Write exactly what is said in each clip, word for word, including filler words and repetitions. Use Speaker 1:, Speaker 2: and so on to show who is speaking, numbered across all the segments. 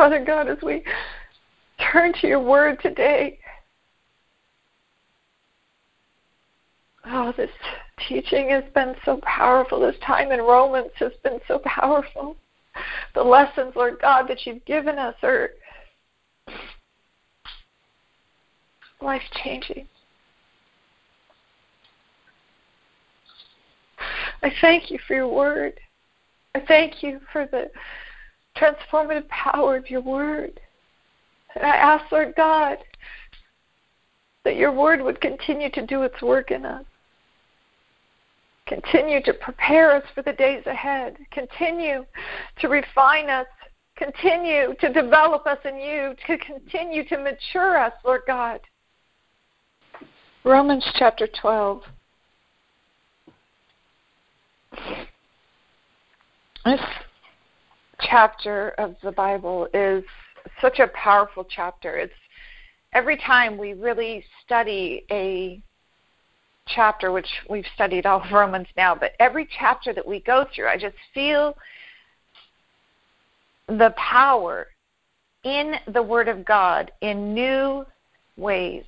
Speaker 1: Father God, as we turn to your word today, oh, this teaching has been so powerful. This time in Romans has been so powerful. The lessons, Lord God, that you've given us are life-changing. I thank you for your word. I thank you for the transformative power of your word. And I ask, Lord God, that your word would continue to do its work in us. Continue to prepare us for the days ahead. Continue to refine us. Continue to develop us in you. To continue to mature us, Lord God. Romans chapter twelve. This chapter of the Bible is such a powerful chapter. It's every time we really study a chapter, which we've studied all of Romans now, but every chapter that we go through, I just feel the power in the Word of God in new ways.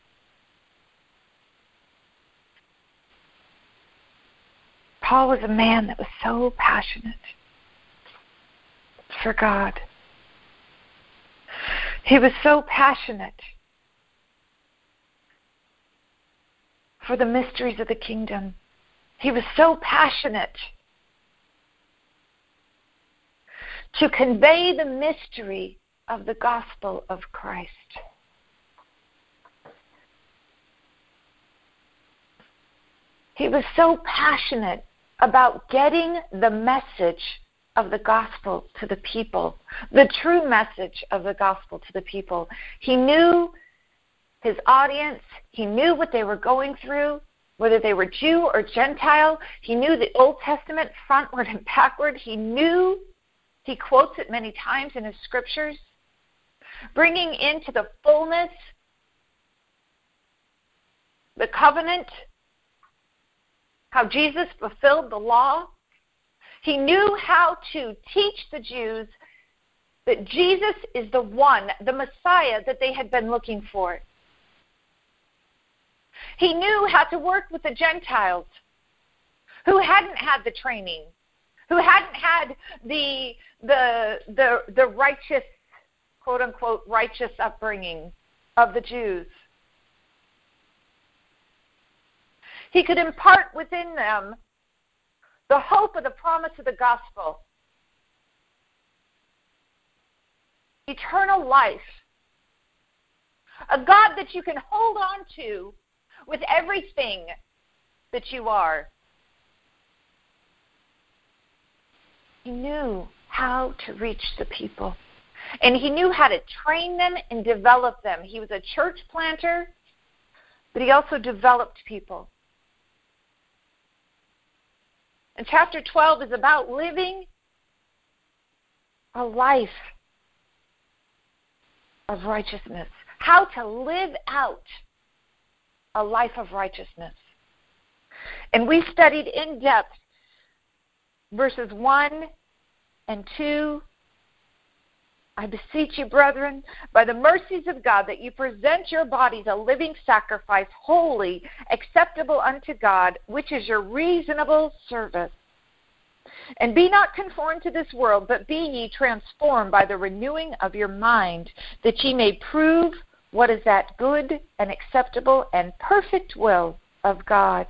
Speaker 1: Paul was a man that was so passionate for God. He was so passionate for the mysteries of the kingdom. He was so passionate to convey the mystery of the gospel of Christ. He was so passionate about getting the message of the gospel to the people, the true message of the gospel to the people. He knew his audience. He knew what they were going through, whether they were Jew or Gentile. He knew the Old Testament frontward and backward. He knew, he quotes it many times in his scriptures, bringing into the fullness the covenant, how Jesus fulfilled the law. He knew how to teach the Jews that Jesus is the one, the Messiah that they had been looking for. He knew how to work with the Gentiles who hadn't had the training, who hadn't had the the the, the righteous, quote unquote, righteous upbringing of the Jews. He could impart within them the hope of the promise of the gospel, eternal life, a God that you can hold on to with everything that you are. He knew how to reach the people, and he knew how to train them and develop them. He was a church planter, but he also developed people. And chapter twelve is about living a life of righteousness, how to live out a life of righteousness. And we studied in depth verses one and two. I beseech you, brethren, by the mercies of God, that you present your bodies a living sacrifice, holy, acceptable unto God, which is your reasonable service. And be not conformed to this world, but be ye transformed by the renewing of your mind, that ye may prove what is that good and acceptable and perfect will of God.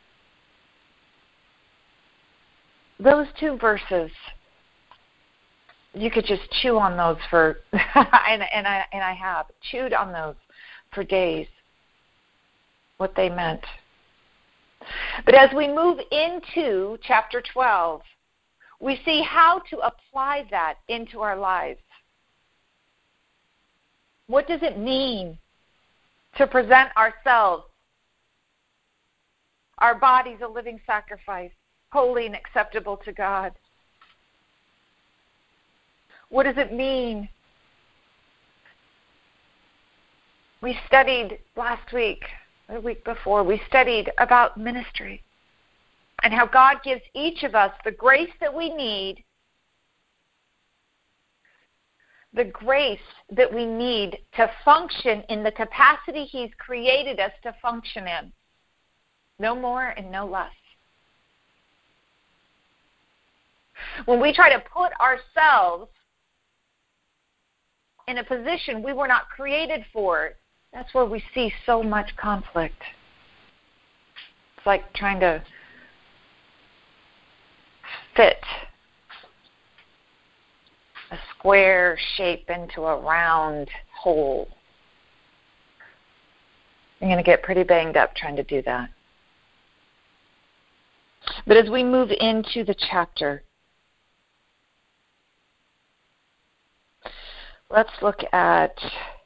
Speaker 1: Those two verses, you could just chew on those for, and, and, I, and I have, chewed on those for days, what they meant. But as we move into chapter twelve, we see how to apply that into our lives. What does it mean to present ourselves, our bodies a living sacrifice, holy and acceptable to God? What does it mean? We studied last week, the week before, we studied about ministry and how God gives each of us the grace that we need the grace that we need to function in the capacity He's created us to function in. No more and no less. When we try to put ourselves in a position we were not created for, that's where we see so much conflict. It's like trying to fit a square shape into a round hole. You're going to get pretty banged up trying to do that. But as we move into the chapter, let's look at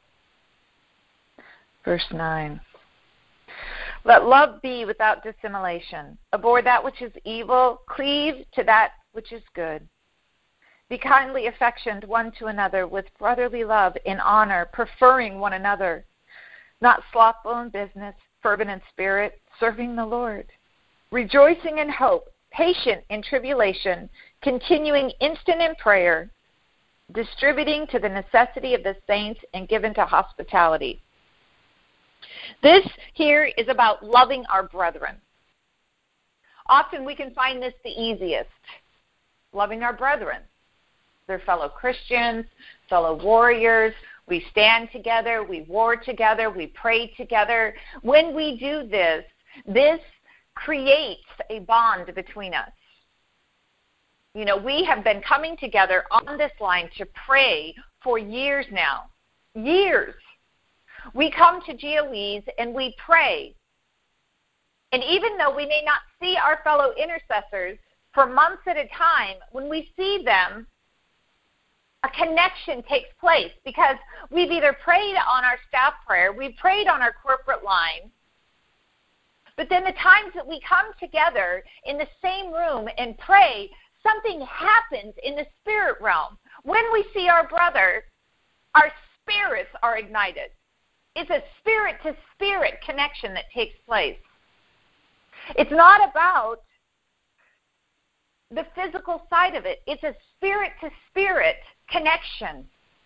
Speaker 1: verse nine. Let love be without dissimulation. Abhor that which is evil. Cleave to that which is good. Be kindly affectioned one to another with brotherly love in honor, preferring one another. Not slothful in business, fervent in spirit, serving the Lord. Rejoicing in hope, patient in tribulation, continuing instant in prayer, distributing to the necessity of the saints, and given to hospitality. This here is about loving our brethren. Often we can find this the easiest, loving our brethren. They're fellow Christians, fellow warriors. We stand together, we war together, we pray together. When we do this, this creates a bond between us. You know, we have been coming together on this line to pray for years now. Years. We come to G O Es and we pray. And even though we may not see our fellow intercessors for months at a time, when we see them, a connection takes place because we've either prayed on our staff prayer, we've prayed on our corporate line, but then the times that we come together in the same room and pray, something happens in the spirit realm. When we see our brother, our spirits are ignited. It's a spirit-to-spirit connection that takes place. It's not about the physical side of it. It's a spirit-to-spirit connection.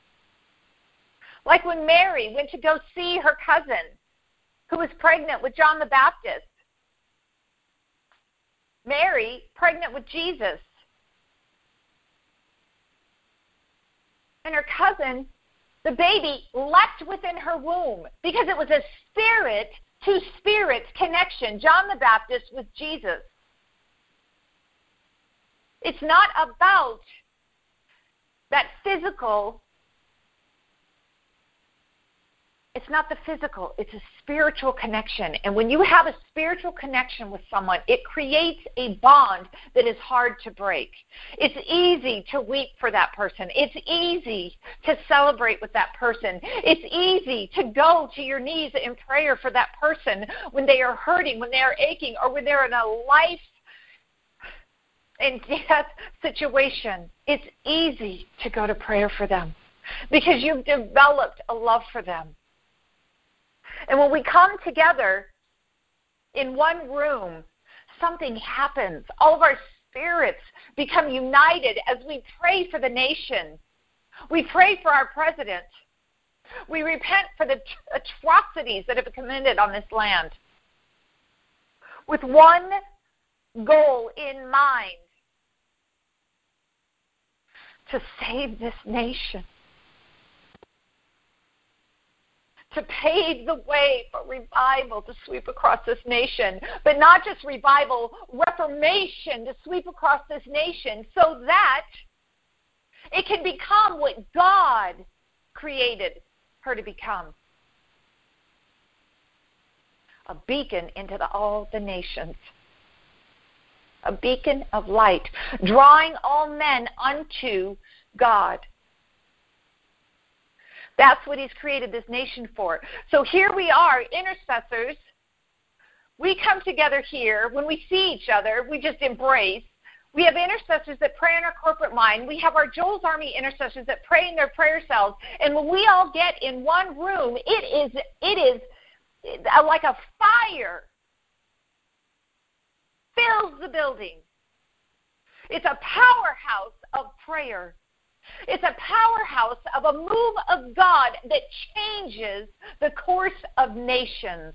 Speaker 1: Like when Mary went to go see her cousin who was pregnant with John the Baptist. Mary, pregnant with Jesus. And her cousin, the baby, leapt within her womb because it was a spirit-to-spirit connection. John the Baptist with Jesus. It's not about that physical. It's not the physical. It's a spiritual connection. And when you have a spiritual connection with someone, it creates a bond that is hard to break. It's easy to weep for that person. It's easy to celebrate with that person. It's easy to go to your knees in prayer for that person when they are hurting, when they are aching, or when they're in a life and death situation. It's easy to go to prayer for them because you've developed a love for them. And when we come together in one room, something happens. All of our spirits become united as we pray for the nation. We pray for our president. We repent for the atrocities that have been committed on this land with one goal in mind: to save this nation. To pave the way for revival to sweep across this nation. But not just revival, reformation to sweep across this nation so that it can become what God created her to become. A beacon into the, all the nations. A beacon of light, drawing all men unto God. That's what He's created this nation for. So here we are, intercessors. We come together here. When we see each other, we just embrace. We have intercessors that pray in our corporate line. We have our Joel's Army intercessors that pray in their prayer cells. And when we all get in one room, it is, it is like a fire fills the building. It's a powerhouse of prayer. It's a powerhouse of a move of God that changes the course of nations.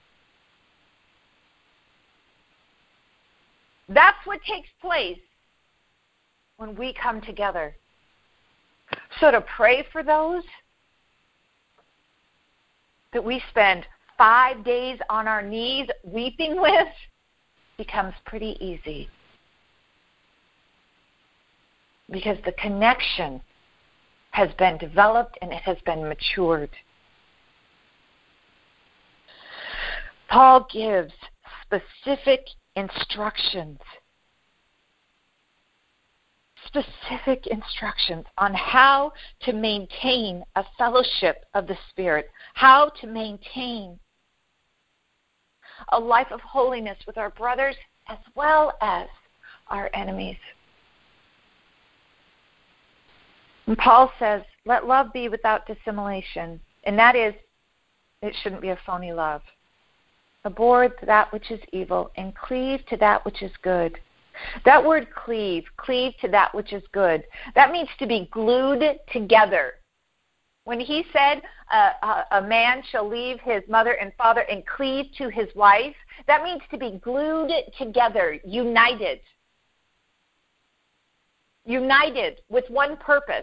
Speaker 1: That's what takes place when we come together. So to pray for those that we spend five days on our knees weeping with becomes pretty easy. Because the connection has been developed and it has been matured. Paul gives specific instructions. Specific instructions on how to maintain a fellowship of the Spirit, how to maintain a life of holiness with our brothers as well as our enemies. And Paul says, let love be without dissimulation. And that is, it shouldn't be a phony love. Abhor that which is evil and cleave to that which is good. That word cleave, cleave to that which is good, that means to be glued together. When he said uh, a, a man shall leave his mother and father and cleave to his wife, that means to be glued together, united. United with one purpose.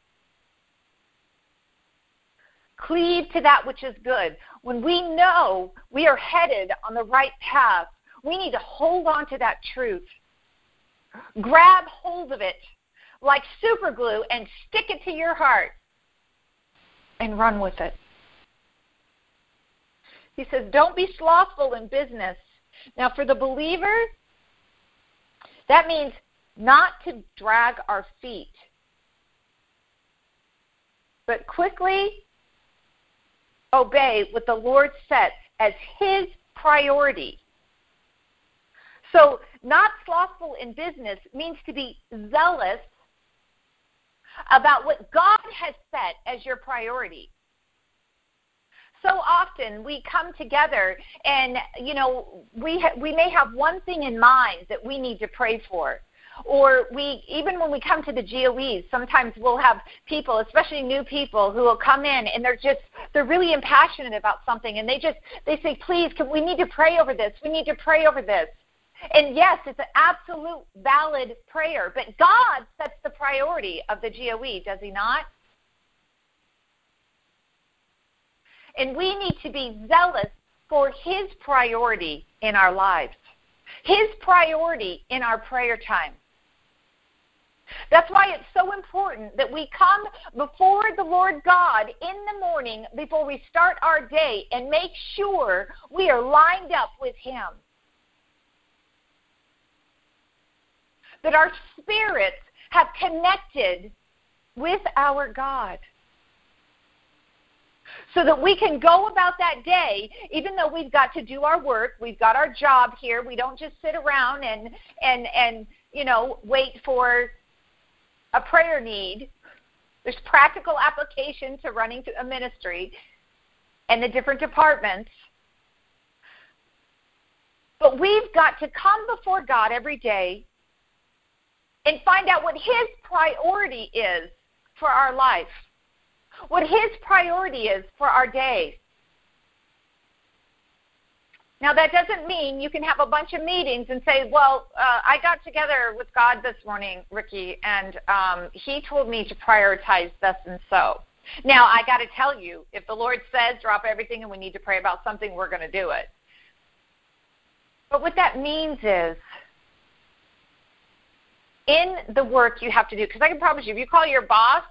Speaker 1: Cleave to that which is good. When we know we are headed on the right path, we need to hold on to that truth. Grab hold of it like super glue and stick it to your heart and run with it. He says, don't be slothful in business. Now, for the believer, that means not to drag our feet, but quickly obey what the Lord sets as his priority. So not slothful in business means to be zealous about what God has set as your priority. So often we come together and, you know, we ha- we may have one thing in mind that we need to pray for. Or we, even when we come to the G O Es, sometimes we'll have people, especially new people, who will come in and they're just, they're really impassionate about something. And they just, they say, please, can, we need to pray over this. We need to pray over this. And yes, it's an absolute valid prayer. But God sets the priority of the G O E, does he not? And we need to be zealous for his priority in our lives. His priority in our prayer time. That's why it's so important that we come before the Lord God in the morning before we start our day and make sure we are lined up with him. That our spirits have connected with our God. So that we can go about that day, even though we've got to do our work, we've got our job here, we don't just sit around and, and, and you know, wait for a prayer need. There's practical application to running a ministry and the different departments. But we've got to come before God every day and find out what his priority is for our life. What his priority is for our day. Now, that doesn't mean you can have a bunch of meetings and say, well, uh, I got together with God this morning, Ricky, and um, he told me to prioritize this and so. Now, I got to tell you, if the Lord says drop everything and we need to pray about something, we're going to do it. But what that means is, in the work you have to do, because I can promise you, if you call your boss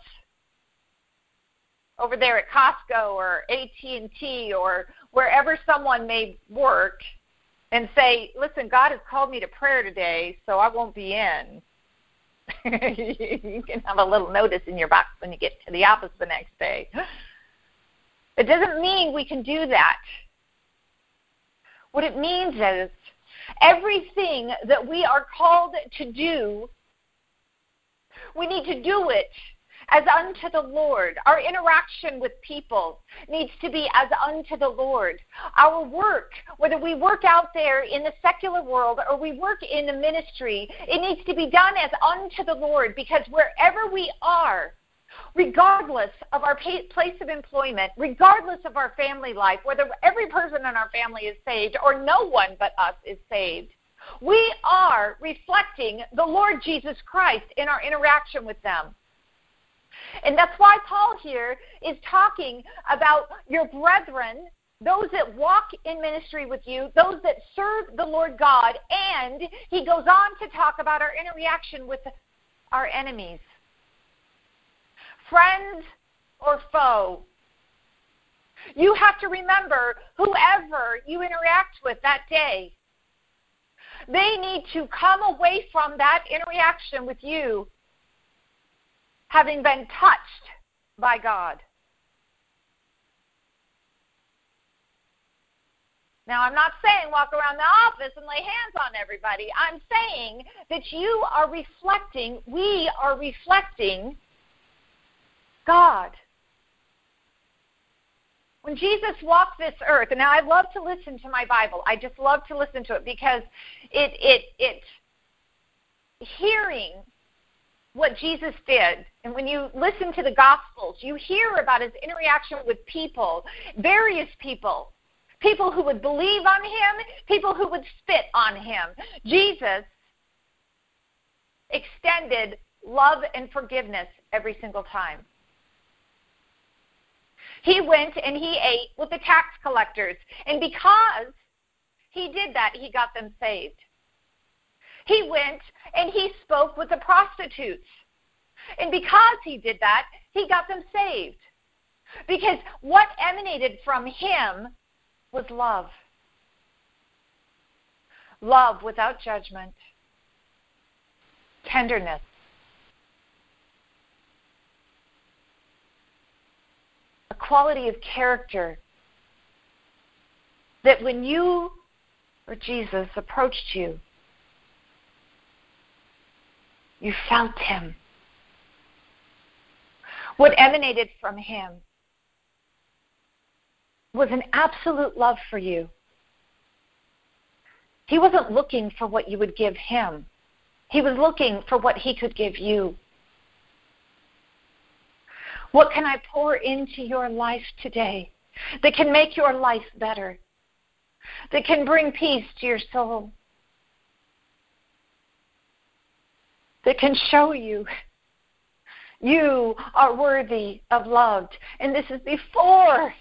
Speaker 1: over there at Costco or A T and T or wherever someone may work and say, listen, God has called me to prayer today, so I won't be in. You can have a little notice in your box when you get to the office the next day. It doesn't mean we can do that. What it means is everything that we are called to do, we need to do it as unto the Lord. Our interaction with people needs to be as unto the Lord. Our work, whether we work out there in the secular world or we work in the ministry, it needs to be done as unto the Lord, because wherever we are, regardless of our place of employment, regardless of our family life, whether every person in our family is saved or no one but us is saved, we are reflecting the Lord Jesus Christ in our interaction with them. And that's why Paul here is talking about your brethren, those that walk in ministry with you, those that serve the Lord God, and he goes on to talk about our interaction with our enemies. Friends or foe. You have to remember whoever you interact with that day. They need to come away from that interaction with you having been touched by God. Now, I'm not saying walk around the office and lay hands on everybody. I'm saying that you are reflecting, we are reflecting God. When Jesus walked this earth, and now I love to listen to my Bible. I just love to listen to it because it it it hearing what Jesus did, and when you listen to the Gospels, you hear about his interaction with people, various people, people who would believe on him, people who would spit on him. Jesus extended love and forgiveness every single time. He went and he ate with the tax collectors. And because he did that, he got them saved. He went and he spoke with the prostitutes. And because he did that, he got them saved. Because what emanated from him was love. Love without judgment. Tenderness. Quality of character that when you or Jesus approached you, you felt him. What emanated from him was an absolute love for you. He wasn't looking for what you would give him. He was looking for what he could give you. What can I pour into your life today that can make your life better, that can bring peace to your soul, that can show you you are worthy of love? And this is before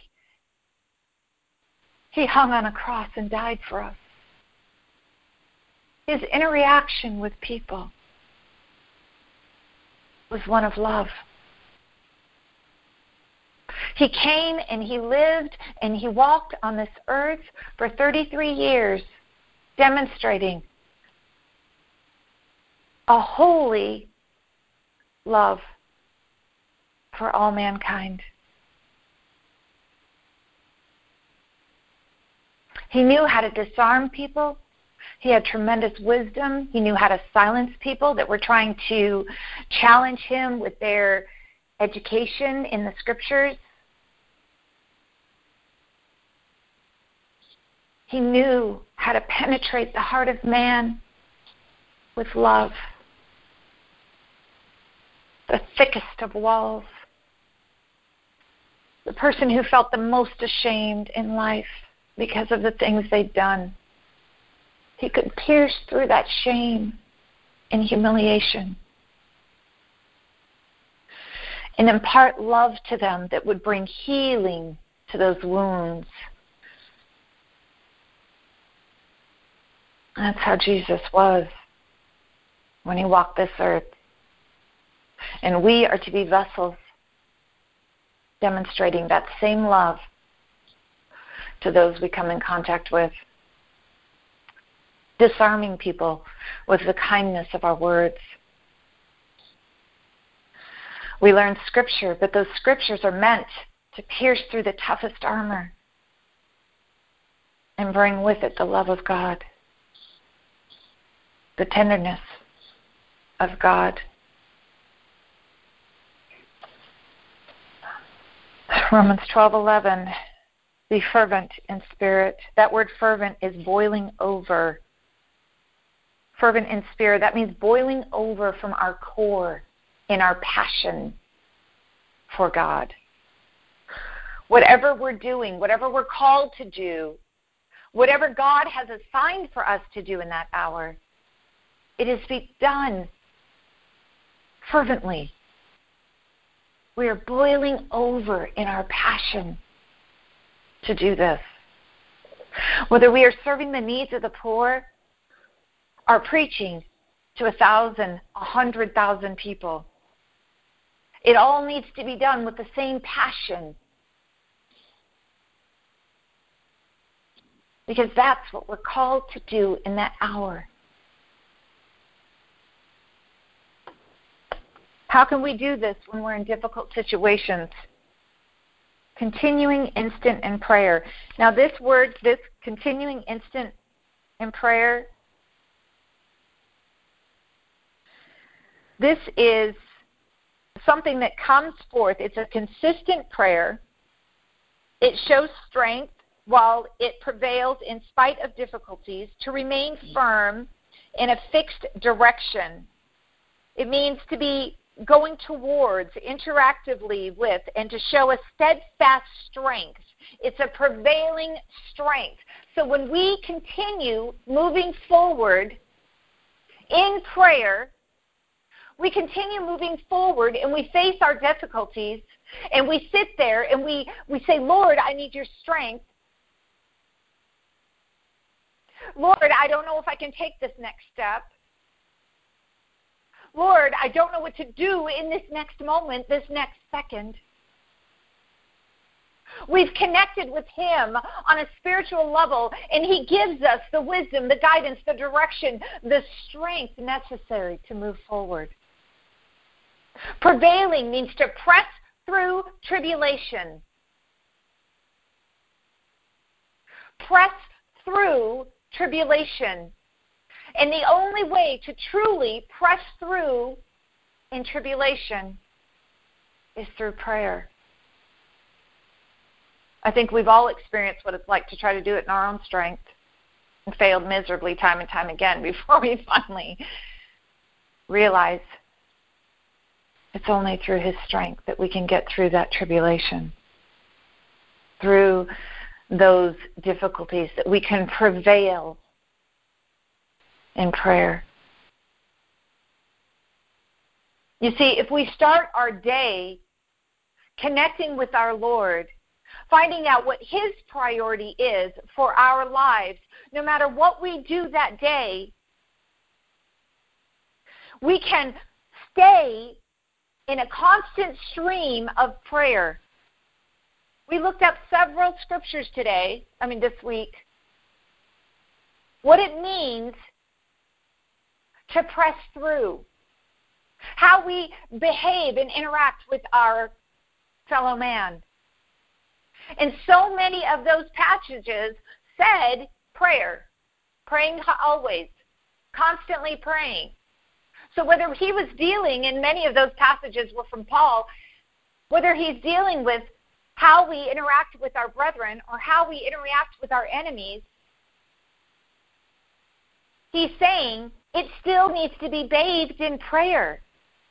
Speaker 1: he hung on a cross and died for us. His interaction with people was one of love. He came and he lived and he walked on this earth for thirty-three years, demonstrating a holy love for all mankind. He knew how to disarm people. He had tremendous wisdom. He knew how to silence people that were trying to challenge him with their education in the scriptures. He knew how to penetrate the heart of man with love, the thickest of walls, the person who felt the most ashamed in life because of the things they'd done. He could pierce through that shame and humiliation and impart love to them that would bring healing to those wounds. That's how Jesus was when he walked this earth. And we are to be vessels demonstrating that same love to those we come in contact with. Disarming people with the kindness of our words. We learn scripture, but those scriptures are meant to pierce through the toughest armor and bring with it the love of God, the tenderness of God. Romans twelve eleven, be fervent in spirit. That word fervent is boiling over. Fervent in spirit, that means boiling over from our core in our passion for God. Whatever we're doing, whatever we're called to do, whatever God has assigned for us to do in that hour, it is to be done fervently. We are boiling over in our passion to do this. Whether we are serving the needs of the poor, or preaching to a thousand, a hundred thousand people, it all needs to be done with the same passion. Because that's what we're called to do in that hour. How can we do this when we're in difficult situations? Continuing instant in prayer. Now this word, this continuing instant in prayer, this is something that comes forth. It's a consistent prayer. It shows strength while it prevails in spite of difficulties, to remain firm in a fixed direction. It means to be going towards, interactively with, and to show a steadfast strength. It's a prevailing strength. So when we continue moving forward in prayer, we continue moving forward and we face our difficulties and we sit there and we, we say, Lord, I need your strength. Lord, I don't know if I can take this next step. Lord, I don't know what to do in this next moment, this next second. We've connected with Him on a spiritual level, and He gives us the wisdom, the guidance, the direction, the strength necessary to move forward. Prevailing means to press through tribulation. Press through tribulation. And the only way to truly press through in tribulation is through prayer. I think we've all experienced what it's like to try to do it in our own strength and failed miserably time and time again before we finally realize it's only through His strength that we can get through that tribulation, through those difficulties, that we can prevail in prayer. You see, if we start our day connecting with our Lord, finding out what His priority is for our lives, no matter what we do that day, we can stay in a constant stream of prayer. We looked up several scriptures today, I mean this week, what it means to press through, how we behave and interact with our fellow man. And so many of those passages said prayer, praying always, constantly praying. So whether he was dealing, and many of those passages were from Paul, whether he's dealing with how we interact with our brethren or how we interact with our enemies, he's saying it still needs to be bathed in prayer.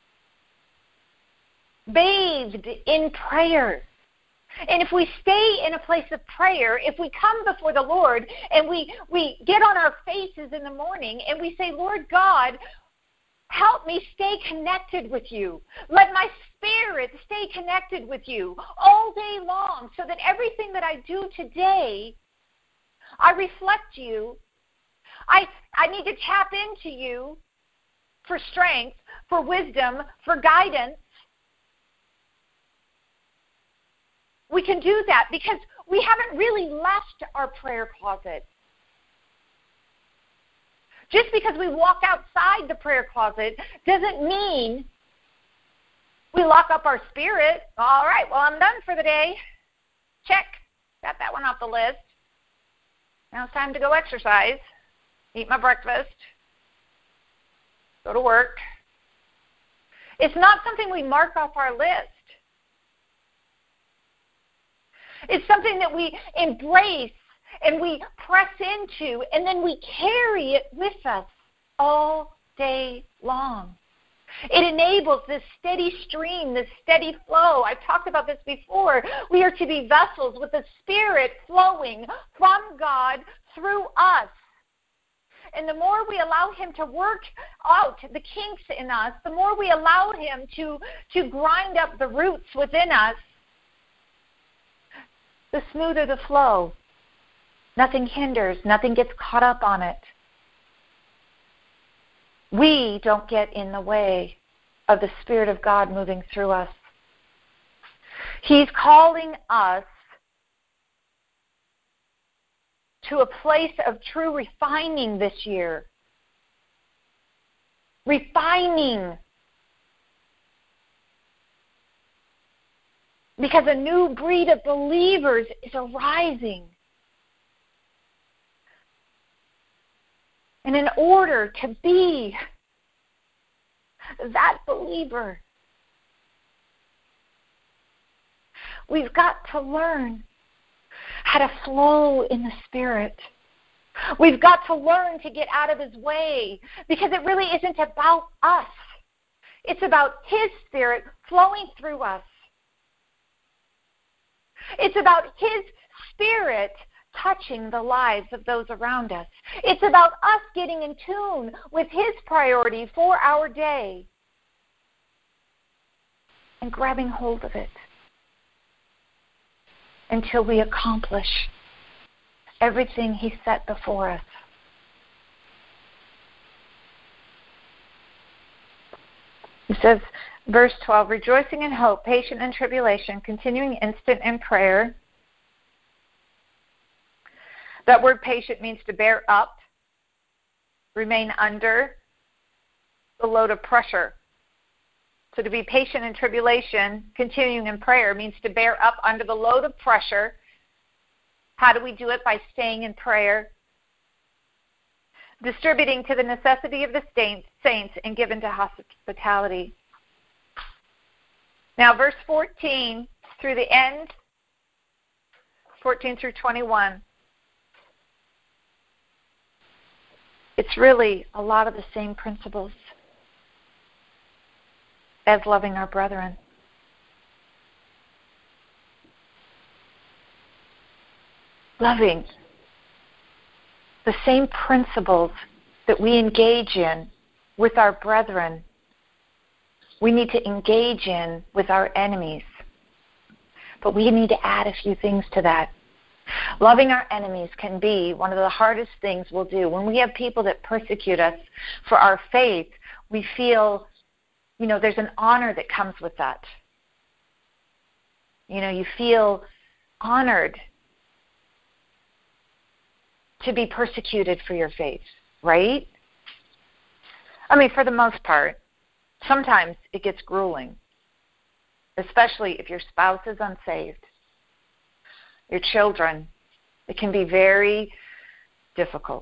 Speaker 1: Bathed in prayer. And if we stay in a place of prayer, if we come before the Lord and we, we get on our faces in the morning and we say, Lord God, help me stay connected with you. Let my spirit stay connected with you all day long so that everything that I do today, I reflect you. I, I need to tap into you for strength, for wisdom, for guidance. We can do that because we haven't really left our prayer closet. Just because we walk outside the prayer closet doesn't mean we lock up our spirit. All right, well, I'm done for the day. Check. Got that one off the list. Now it's time to go exercise, eat my breakfast, go to work. It's not something we mark off our list. It's something that we embrace and we press into, and then we carry it with us all day long. It enables this steady stream, this steady flow. I've talked about this before. We are to be vessels with the Spirit flowing from God through us. And the more we allow Him to work out the kinks in us, the more we allow Him to, to grind up the roots within us, the smoother the flow. Nothing hinders. Nothing gets caught up on it. We don't get in the way of the Spirit of God moving through us. He's calling us to a place of true refining this year. Refining. Because a new breed of believers is arising. And in order to be that believer, we've got to learn how to flow in the Spirit. We've got to learn to get out of His way, because it really isn't about us. It's about His Spirit flowing through us. It's about His Spirit touching the lives of those around us. It's about us getting in tune with His priority for our day and grabbing hold of it until we accomplish everything He set before us. He says, verse twelve, rejoicing in hope, patient in tribulation, continuing instant in prayer. That word patient means to bear up, remain under the load of pressure. So to be patient in tribulation, continuing in prayer, means to bear up under the load of pressure. How do we do it? By staying in prayer, distributing to the necessity of the saints, and given to hospitality. Now, verse fourteen through the end, fourteen through twenty-one. It's really a lot of the same principles as loving our brethren. Loving the same principles that we engage in with our brethren, we need to engage in with our enemies. But we need to add a few things to that. Loving our enemies can be one of the hardest things we'll do. When we have people that persecute us for our faith, we feel, you know, there's an honor that comes with that. You know, you feel honored to be persecuted for your faith, right? I mean, for the most part. Sometimes it gets grueling, especially if your spouse is unsaved. Your children, it can be very difficult.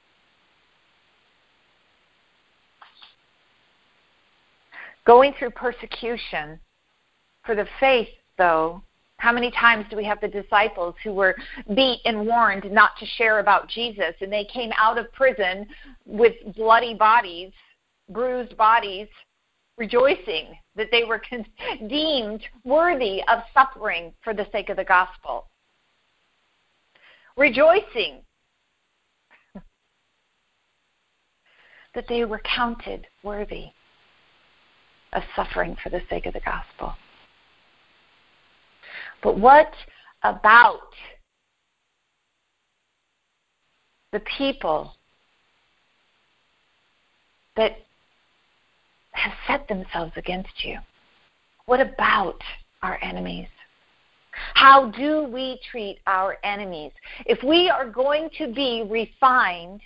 Speaker 1: Going through persecution for the faith, though, how many times do we have the disciples who were beat and warned not to share about Jesus, and they came out of prison with bloody bodies, bruised bodies, rejoicing that they were deemed worthy of suffering for the sake of the gospel? Rejoicing that they were counted worthy of suffering for the sake of the gospel. But what about the people that have set themselves against you? What about our enemies? How do we treat our enemies? If we are going to be refined,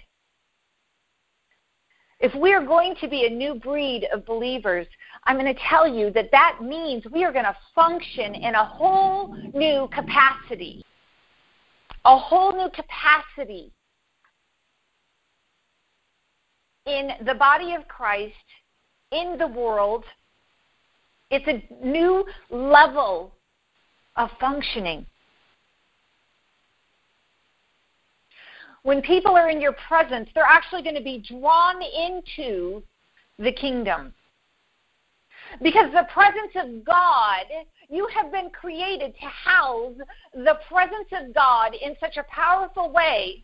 Speaker 1: if we are going to be a new breed of believers, I'm going to tell you that that means we are going to function in a whole new capacity. A whole new capacity in the body of Christ, in the world. It's a new level of functioning. when people are in your presence, they're actually going to be drawn into the kingdom. Because the presence of God, you have been created to house the presence of God in such a powerful way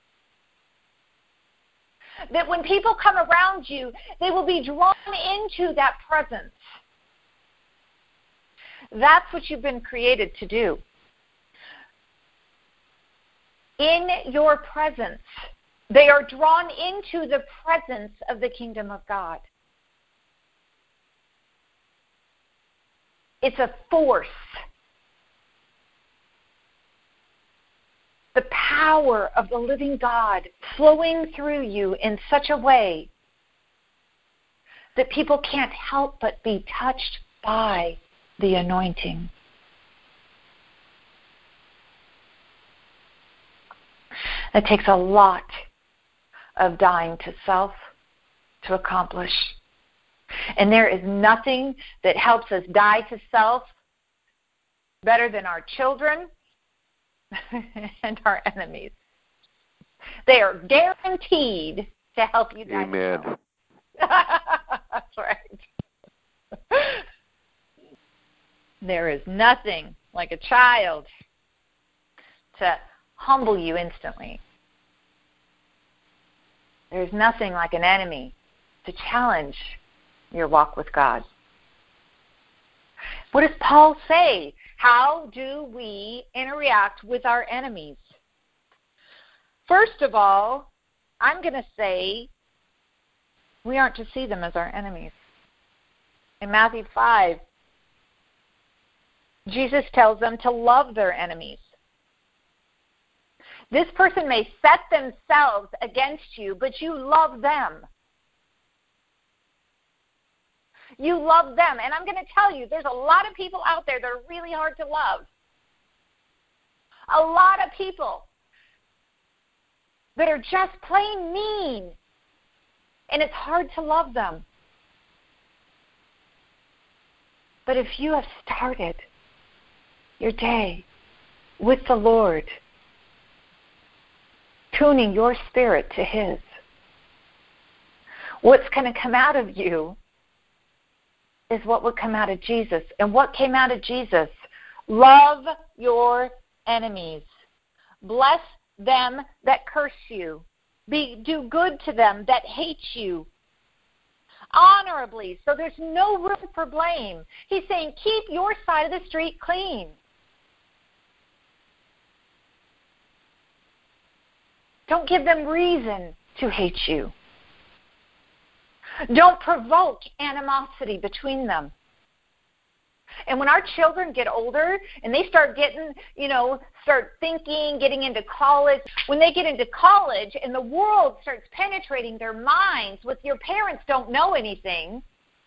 Speaker 1: that when people come around you, they will be drawn into that presence. That's what you've been created to do. In your presence, they are drawn into the presence of the kingdom of God. It's a force. The power of the living God flowing through you in such a way that people can't help but be touched by the anointing. It takes a lot of dying to self to accomplish. And there is nothing that helps us die to self better than our children and our enemies. They are guaranteed to help you die
Speaker 2: Amen.
Speaker 1: to self. That's right. There is nothing like a child to humble you instantly. There's nothing like an enemy to challenge your walk with God. What does Paul say? How do we interact with our enemies? First of all, I'm going to say we aren't to see them as our enemies. In Matthew five, Jesus tells them to love their enemies. This person may set themselves against you, but you love them. You love them. And I'm going to tell you, there's a lot of people out there that are really hard to love. A lot of people that are just plain mean. And it's hard to love them. But if you have started your day with the Lord, tuning your spirit to His, what's going to come out of you is what would come out of Jesus. And what came out of Jesus? Love your enemies. Bless them that curse you. Be, do good to them that hate you. Honorably, so there's no room for blame. He's saying keep your side of the street clean. Don't give them reason to hate you. Don't provoke animosity between them. And when our children get older and they start getting, you know, start thinking, getting into college, when they get into college and the world starts penetrating their minds with your parents don't know anything,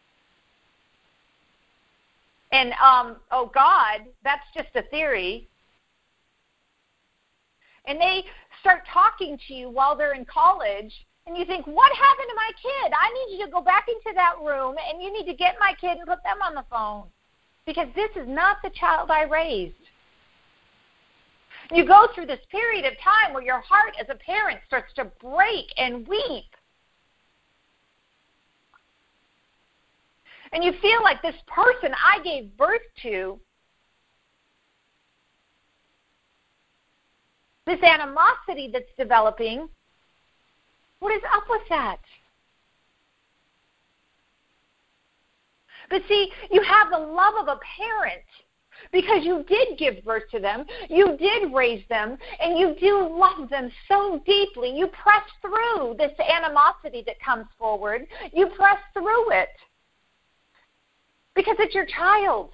Speaker 1: and, um, oh, God, that's just a theory, and they start talking to you while they're in college, and you think, what happened to my kid? I need you to go back into that room, and you need to get my kid and put them on the phone. Because this is not the child I raised. You go through this period of time where your heart as a parent starts to break and weep. And you feel like this person I gave birth to, this animosity that's developing, what is up with that? But see, you have the love of a parent because you did give birth to them, you did raise them, and you do love them so deeply. You press through this animosity that comes forward. You press through it because it's your child.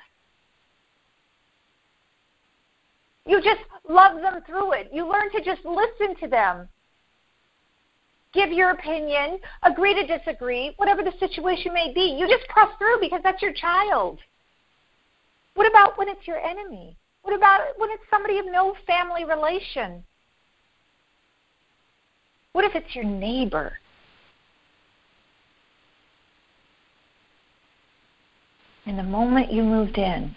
Speaker 1: You just love them through it. You learn to just listen to them. Give your opinion, agree to disagree, whatever the situation may be. You just press through because that's your child. What about when it's your enemy? What about when it's somebody of no family relation? What if it's your neighbor? And the moment you moved in,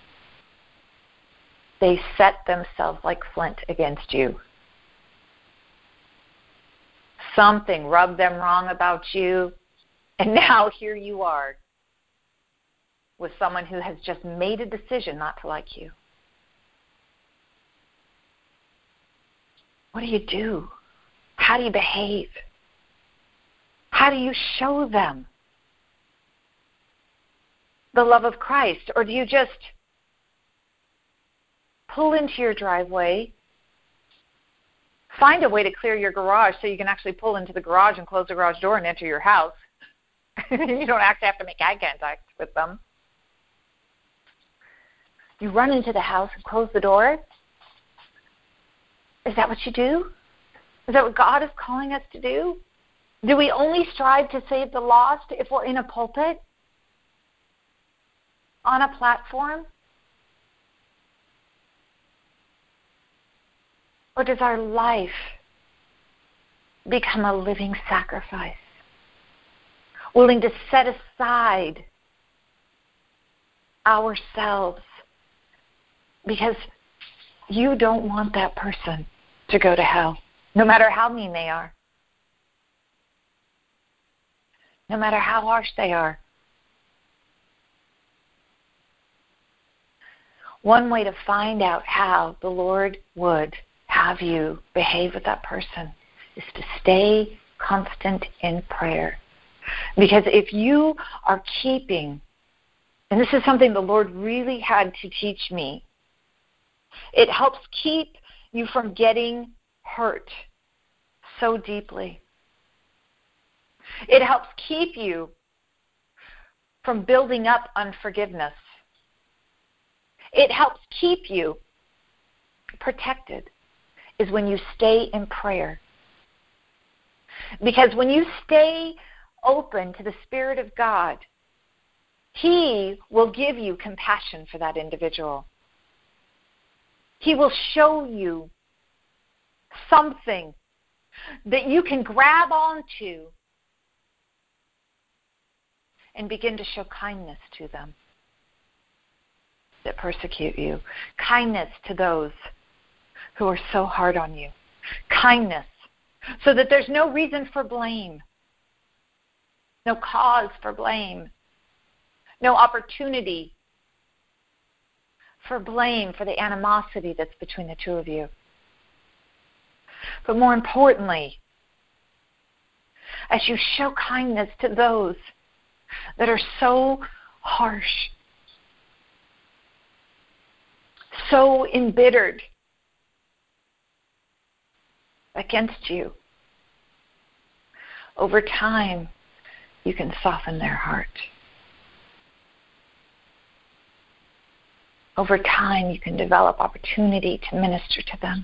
Speaker 1: they set themselves like flint against you. Something rubbed them wrong about you, and now here you are with someone who has just made a decision not to like you. What do you do? How do you behave? How do you show them the love of Christ? Or do you just pull into your driveway, find a way to clear your garage so you can actually pull into the garage and close the garage door and enter your house? You don't actually have to make eye contact with them. You run into the house and close the door? Is that what you do? Is that what God is calling us to do? Do we only strive to save the lost if we're in a pulpit? On a platform? Or does our life become a living sacrifice? Willing to set aside ourselves because you don't want that person to go to hell, no matter how mean they are, no matter how harsh they are. One way to find out how the Lord would have you behave with that person is to stay constant in prayer. Because if you are keeping, and this is something the Lord really had to teach me, it helps keep you from getting hurt so deeply. It helps keep you from building up unforgiveness. It helps keep you protected is when you stay in prayer. Because when you stay open to the Spirit of God, He will give you compassion for that individual. He will show you something that you can grab onto and begin to show kindness to them that persecute you. Kindness to those who are so hard on you. Kindness so that there's no reason for blame, no cause for blame, no opportunity for blame for the animosity that's between the two of you. But more importantly, as you show kindness to those that are so harsh, so embittered against you, over time, you can soften their heart. Over time, you can develop opportunity to minister to them.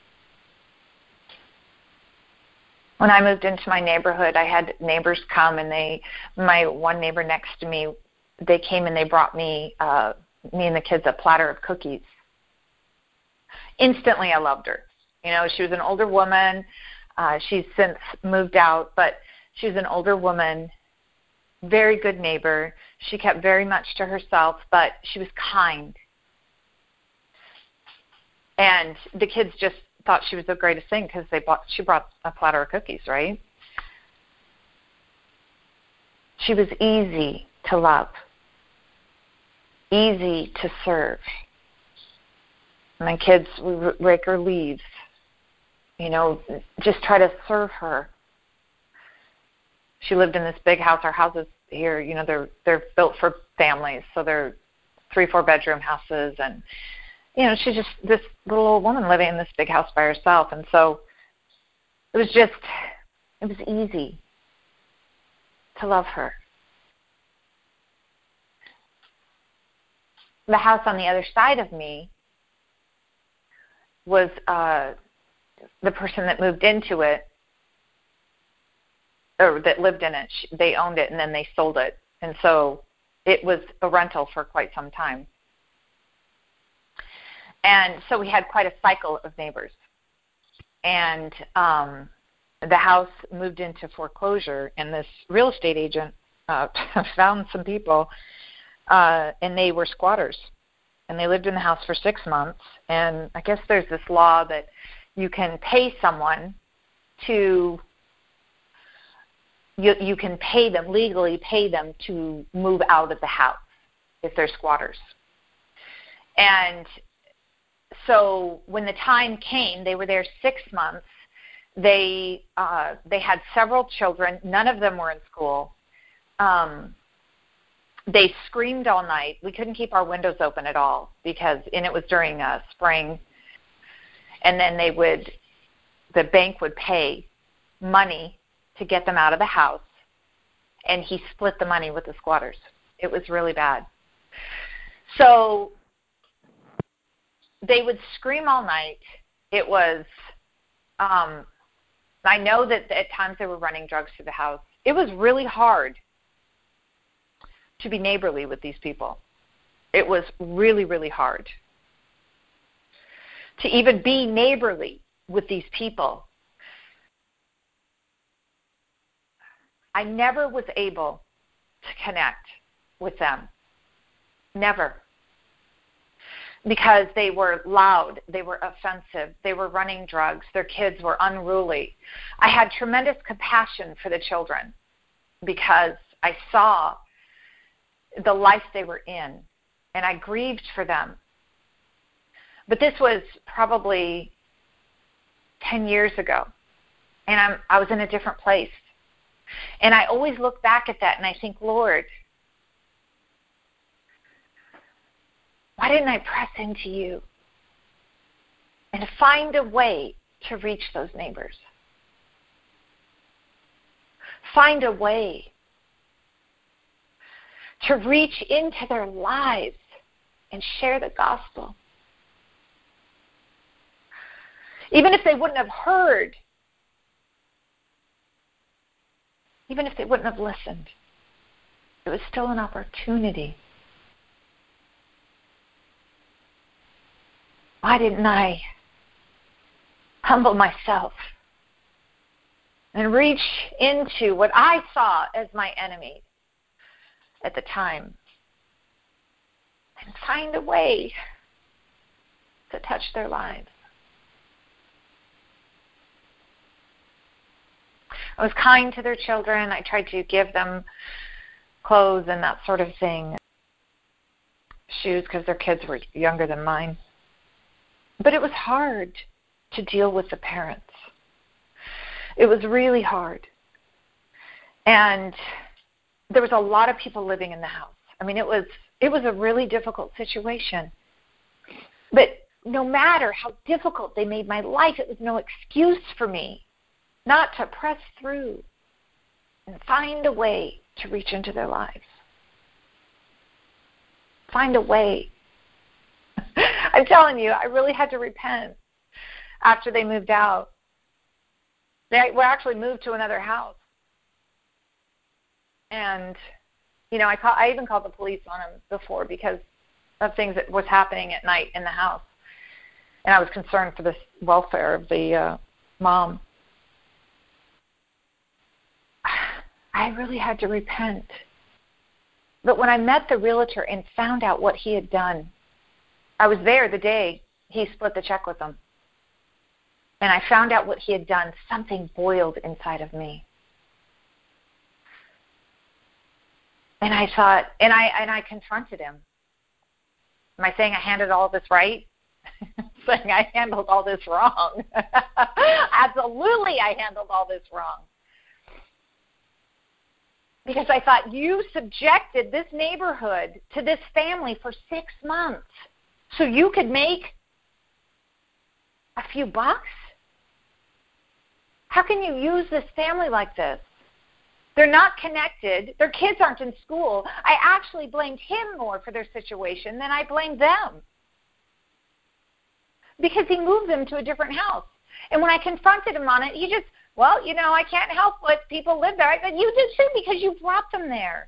Speaker 1: When I moved into my neighborhood, I had neighbors come, and they, my one neighbor next to me, they came and they brought me, uh, me and the kids, a platter of cookies. Instantly, I loved her. You know, she was an older woman. Uh, she's since moved out, but she was an older woman, very good neighbor. She kept very much to herself, but she was kind. And the kids just thought she was the greatest thing because they bought, she brought a platter of cookies, right? She was easy to love, easy to serve. My kids would rake her leaves, you know, just try to serve her. She lived in this big house. Our houses here, you know, they're they're built for families, so they're three, four bedroom houses, and you know, she's just this little old woman living in this big house by herself. And so it was just, it was easy to love her. The house on the other side of me was uh, the person that moved into it, or that lived in it. They owned it and then they sold it. And so it was a rental for quite some time. And so we had quite a cycle of neighbors. And um, the house moved into foreclosure, and this real estate agent uh, found some people, uh, and they were squatters. And they lived in the house for six months. And I guess there's this law that you can pay someone to you, you can pay them, legally pay them to move out of the house if they're squatters. And so when the time came, they were there six months. They uh, they had several children. None of them were in school. Um, they screamed all night. We couldn't keep our windows open at all because, and it was during uh, spring. And then they would, the bank would pay money to get them out of the house, and he split the money with the squatters. It was really bad. So they would scream all night. It was, um, I know that at times they were running drugs through the house. It was really hard to be neighborly with these people. It was really, really hard to even be neighborly with these people. I never was able to connect with them. Never. Because they were loud, they were offensive, they were running drugs, their kids were unruly. I had tremendous compassion for the children because I saw the life they were in, and I grieved for them. But this was probably ten years ago, and I'm, I was in a different place. And I always look back at that and I think, Lord, why didn't I press into you and find a way to reach those neighbors? Find a way to reach into their lives and share the gospel. Even if they wouldn't have heard, even if they wouldn't have listened, it was still an opportunity. Why didn't I humble myself and reach into what I saw as my enemy at the time and find a way to touch their lives? I was kind to their children. I tried to give them clothes and that sort of thing, shoes, because their kids were younger than mine. But it was hard to deal with the parents. It was really hard. And there was a lot of people living in the house. I mean, it was it was a really difficult situation. But no matter how difficult they made my life, it was no excuse for me not to press through and find a way to reach into their lives. Find a way. I'm telling you, I really had to repent after they moved out. They were actually moved to another house. And, you know, I call, I even called the police on them before because of things that was happening at night in the house. And I was concerned for the welfare of the uh, mom. I really had to repent. But when I met the realtor and found out what he had done, I was there the day he split the check with them. And I found out what he had done. Something boiled inside of me. And I thought, and I and I confronted him. Am I saying I handled all this right? Saying I handled all this wrong. Absolutely, I handled all this wrong. Because I thought, you subjected this neighborhood to this family for six months so you could make a few bucks? How can you use this family like this? They're not connected. Their kids aren't in school. I actually blamed him more for their situation than I blamed them. Because he moved them to a different house. And when I confronted him on it, he just, well, you know, I can't help what people live there. I said, you did too because you brought them there.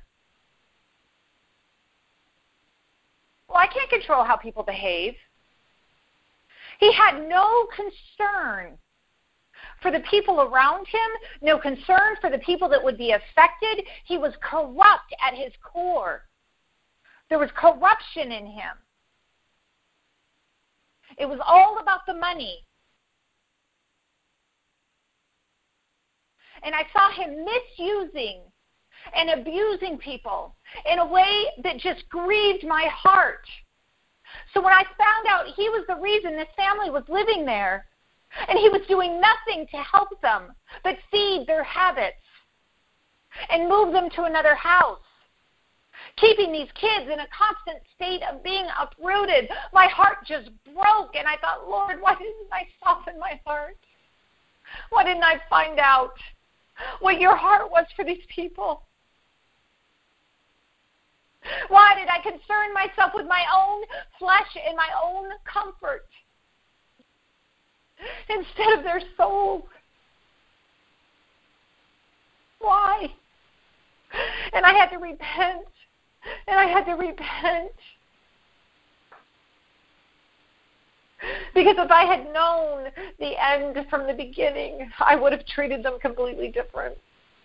Speaker 1: Well, I can't control how people behave. He had no concern for the people around him, no concern for the people that would be affected. He was corrupt at his core. There was corruption in him. It was all about the money. And I saw him misusing and abusing people in a way that just grieved my heart. So when I found out he was the reason this family was living there, and he was doing nothing to help them but feed their habits and move them to another house, keeping these kids in a constant state of being uprooted, my heart just broke. And I thought, Lord, why didn't I soften my heart? Why didn't I find out what your heart was for these people? Why did I concern myself with my own flesh and my own comfort instead of their souls? Why? And I had to repent. And I had to repent. Because if I had known the end from the beginning, I would have treated them completely different.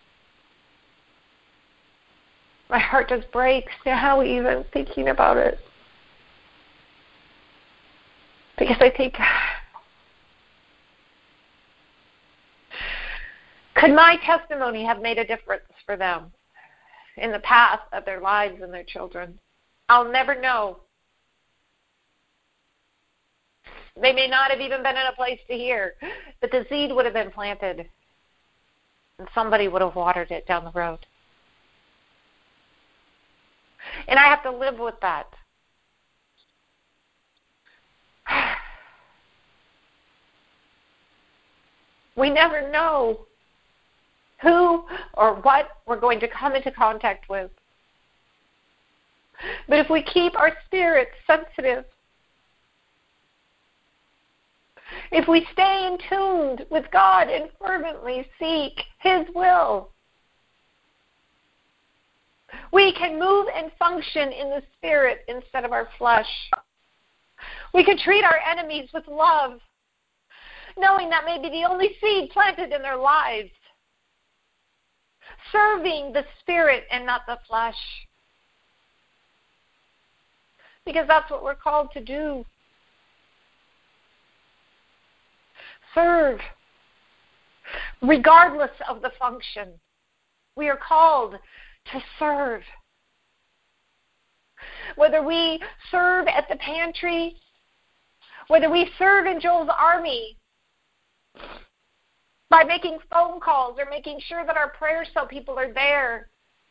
Speaker 1: My heart just breaks now even thinking about it. Because I think, could my testimony have made a difference for them in the path of their lives and their children? I'll never know. They may not have even been in a place to hear, but the seed would have been planted, and somebody would have watered it down the road. And I have to live with that. We never know who or what we're going to come into contact with. But if we keep our spirits sensitive, if we stay in tune with God and fervently seek His will, we can move and function in the Spirit instead of our flesh. We can treat our enemies with love, knowing that may be the only seed planted in their lives, serving the Spirit and not the flesh. Because that's what we're called to do. Serve, regardless of the function. We are called to serve. Whether we serve at the pantry, whether we serve in Joel's army by making phone calls or making sure that our prayer cell people are there,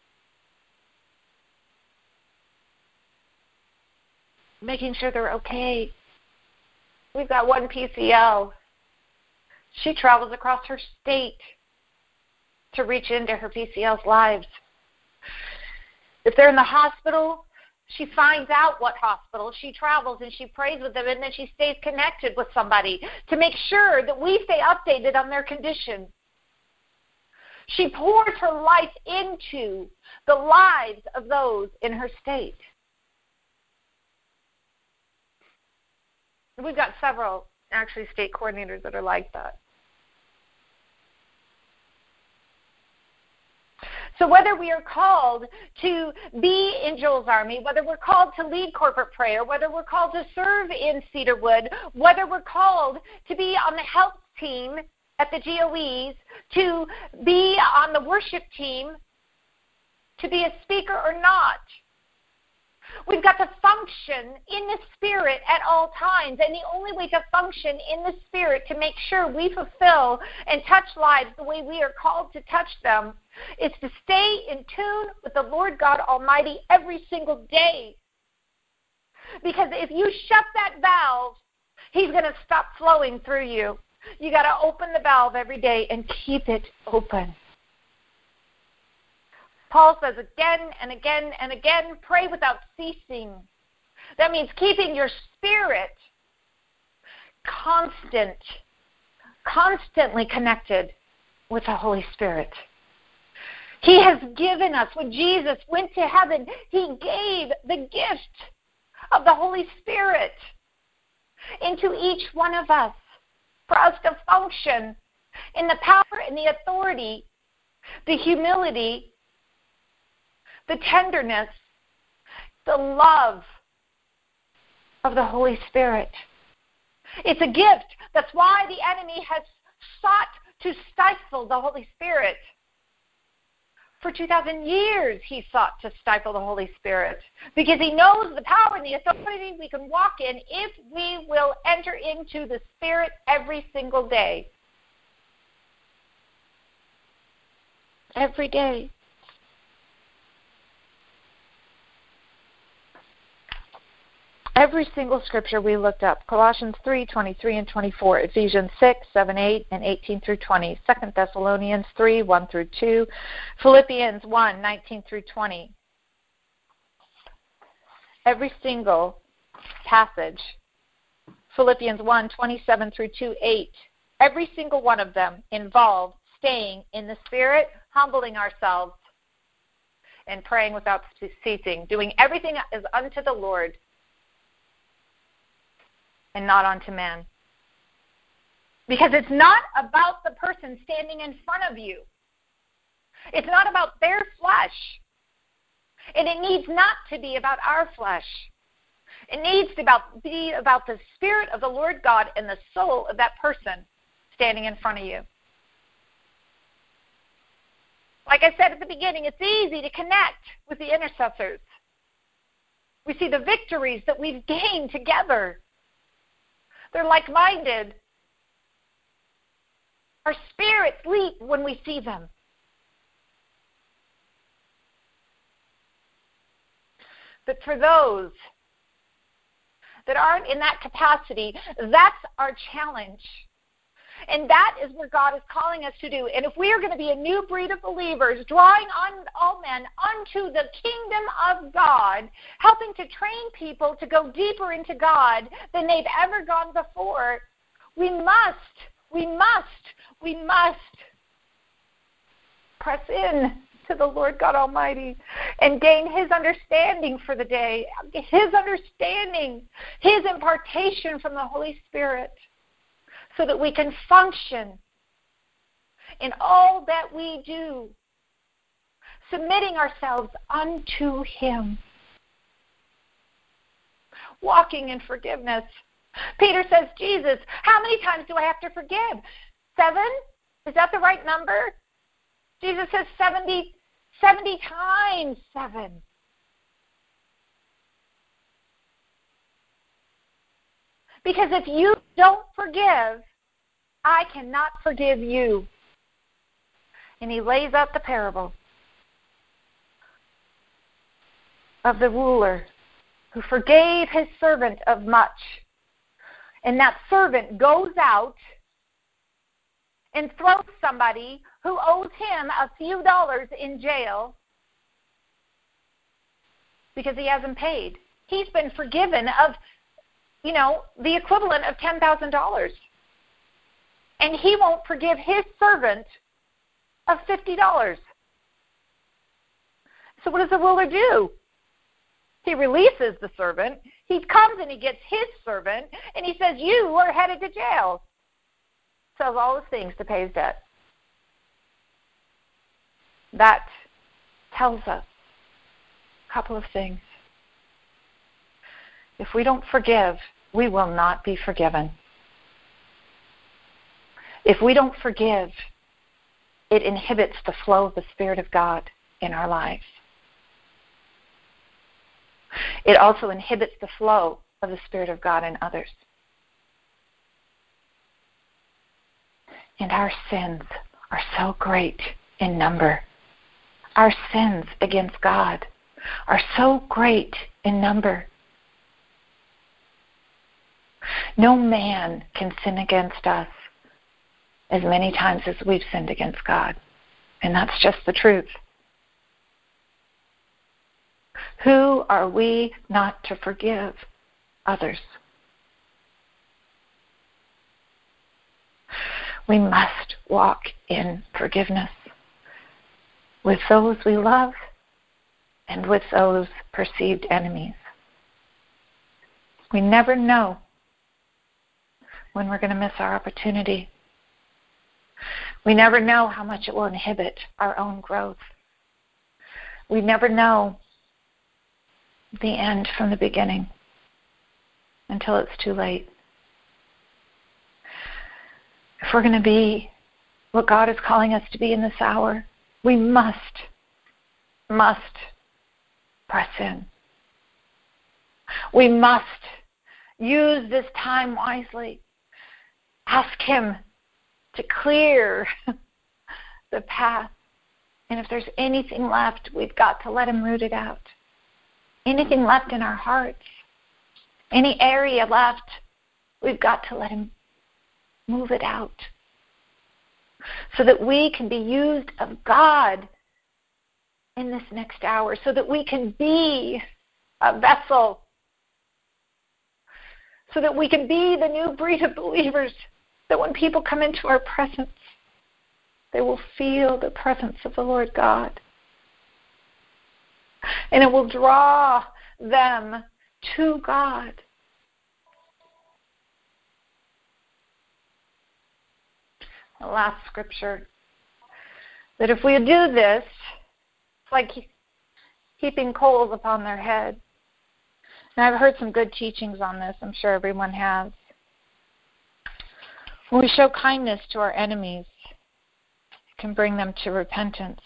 Speaker 1: making sure they're okay. We've got one P C L. She travels across her state to reach into her P C L's lives. If they're in the hospital, she finds out what hospital. She travels and she prays with them, and then she stays connected with somebody to make sure that we stay updated on their condition. She pours her life into the lives of those in her state. We've got several, actually, state coordinators that are like that. So whether we are called to be in Joel's army, whether we're called to lead corporate prayer, whether we're called to serve in Cedarwood, whether we're called to be on the health team at the G O Es, to be on the worship team, to be a speaker or not, we've got to function in the Spirit at all times. And the only way to function in the Spirit to make sure we fulfill and touch lives the way we are called to touch them is to stay in tune with the Lord God Almighty every single day. Because if you shut that valve, He's going to stop flowing through you. You got to open the valve every day and keep it open. Paul says again and again and again, pray without ceasing. That means keeping your spirit constant, constantly connected with the Holy Spirit. He has given us, when Jesus went to heaven, He gave the gift of the Holy Spirit into each one of us for us to function in the power and the authority, the humility, the tenderness, the love of the Holy Spirit. It's a gift. That's why the enemy has sought to stifle the Holy Spirit. For two thousand years, he sought to stifle the Holy Spirit because he knows the power and the authority we can walk in if we will enter into the Spirit every single day. Every day. Every single scripture we looked up, Colossians three, twenty-three and twenty-four, Ephesians six, seven, eight, and eighteen through twenty, Second Thessalonians three, one through two, Philippians one, nineteen through twenty. Every single passage, Philippians one, twenty-seven through two, eight, every single one of them involve staying in the Spirit, humbling ourselves, and praying without ceasing, doing everything as unto the Lord, and not unto man. Because it's not about the person standing in front of you. It's not about their flesh. And it needs not to be about our flesh. It needs to about, be about the Spirit of the Lord God and the soul of that person standing in front of you. Like I said at the beginning, it's easy to connect with the intercessors. We see the victories that we've gained together. They're like-minded. Our spirits leap when we see them. But for those that aren't in that capacity, that's our challenge. And that is where God is calling us to do. And if we are going to be a new breed of believers, drawing on all men unto the kingdom of God, helping to train people to go deeper into God than they've ever gone before, we must, we must, we must press in to the Lord God Almighty and gain His understanding for the day, His understanding, His impartation from the Holy Spirit, so that we can function in all that we do, submitting ourselves unto Him, walking in forgiveness. Peter says, Jesus, how many times do I have to forgive? Seven? Is that the right number? Jesus says seventy, seventy times seven. Because if you don't forgive, I cannot forgive you. And he lays out the parable of the ruler who forgave his servant of much. And that servant goes out and throws somebody who owes him a few dollars in jail because he hasn't paid. He's been forgiven of, you know, the equivalent of ten thousand dollars. And he won't forgive his servant of fifty dollars. So what does the ruler do? He releases the servant. He comes and he gets his servant, and he says, you are headed to jail. Sells all his things to pay his debt. That tells us a couple of things. If we don't forgive, we will not be forgiven. If we don't forgive, it inhibits the flow of the Spirit of God in our lives. It also inhibits the flow of the Spirit of God in others. And our sins are so great in number. Our sins against God are so great in number. No man can sin against us as many times as we've sinned against God. And that's just the truth. Who are we not to forgive others? We must walk in forgiveness with those we love and with those perceived enemies. We never know when we're going to miss our opportunity. We never know how much it will inhibit our own growth. We never know the end from the beginning until it's too late. If we're going to be what God is calling us to be in this hour, we must, must press in. We must use this time wisely. Ask Him to clear the path. And if there's anything left, we've got to let Him root it out. Anything left in our hearts, any area left, we've got to let Him move it out so that we can be used of God in this next hour, so that we can be a vessel, so that we can be the new breed of believers, that when people come into our presence, they will feel the presence of the Lord God. And it will draw them to God. The last scripture, that if we do this, it's like heaping coals upon their head. And I've heard some good teachings on this. I'm sure everyone has. When we show kindness to our enemies, it can bring them to repentance.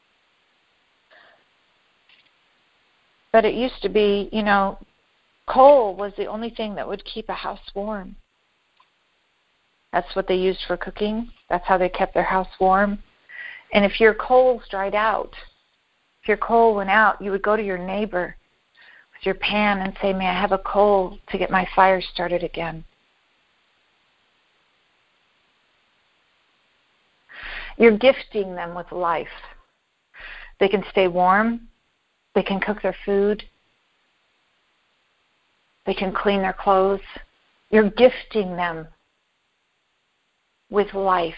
Speaker 1: But it used to be, you know, coal was the only thing that would keep a house warm. That's what they used for cooking. That's how they kept their house warm. And if your coals dried out, if your coal went out, you would go to your neighbor with your pan and say, may I have a coal to get my fire started again? You're gifting them with life. They can stay warm. They can cook their food. They can clean their clothes. You're gifting them with life.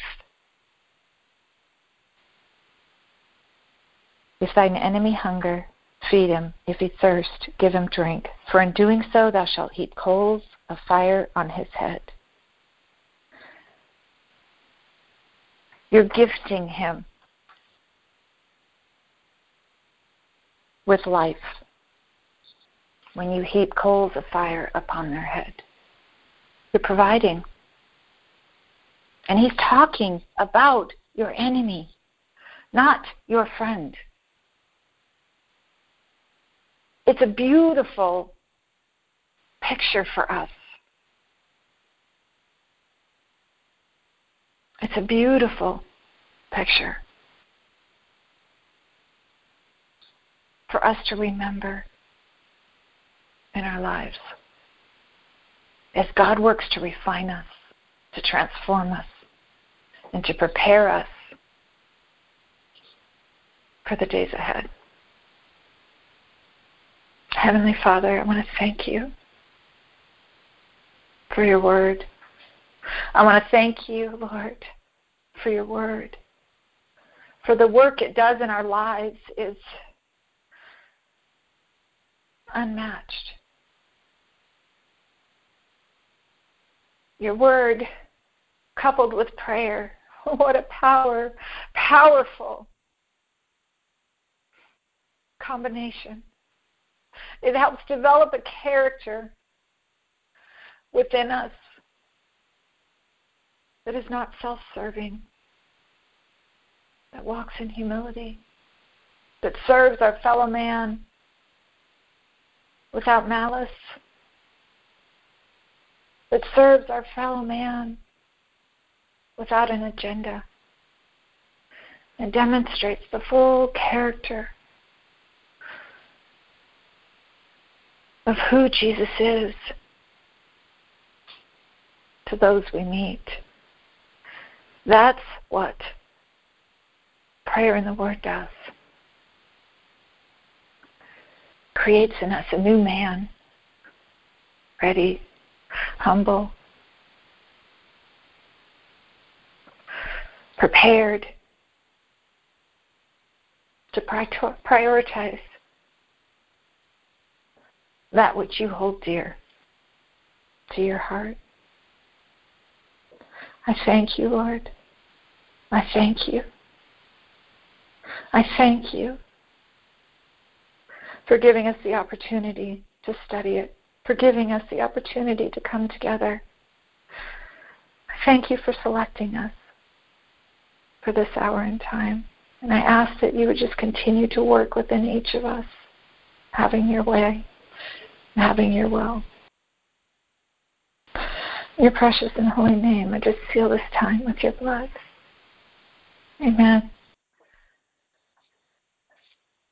Speaker 1: If thine enemy hunger, feed him. If he thirst, give him drink. For in doing so thou shalt heap coals of fire on his head. You're gifting him with life when you heap coals of fire upon their head. You're providing. And he's talking about your enemy, not your friend. It's a beautiful picture for us. It's a beautiful picture for us to remember in our lives as God works to refine us, to transform us, and to prepare us for the days ahead. Heavenly Father, I want to thank you for your word. I want to thank you, Lord, for your word. For the work it does in our lives is unmatched. Your word coupled with prayer, what a power, powerful combination. It helps develop a character within us that is not self-serving, that walks in humility, that serves our fellow man without malice, that serves our fellow man without an agenda, and demonstrates the full character of who Jesus is to those we meet. That's what prayer in the Word does. Creates in us a new man, ready, humble, prepared to prioritize that which you hold dear to your heart. I thank you, Lord. I thank you. I thank you for giving us the opportunity to study it, for giving us the opportunity to come together. I thank you for selecting us. for this hour and time. And I ask that you would just continue to work within each of us, having your way, having your will. In your precious and holy name, I just seal this time with your blood. Amen.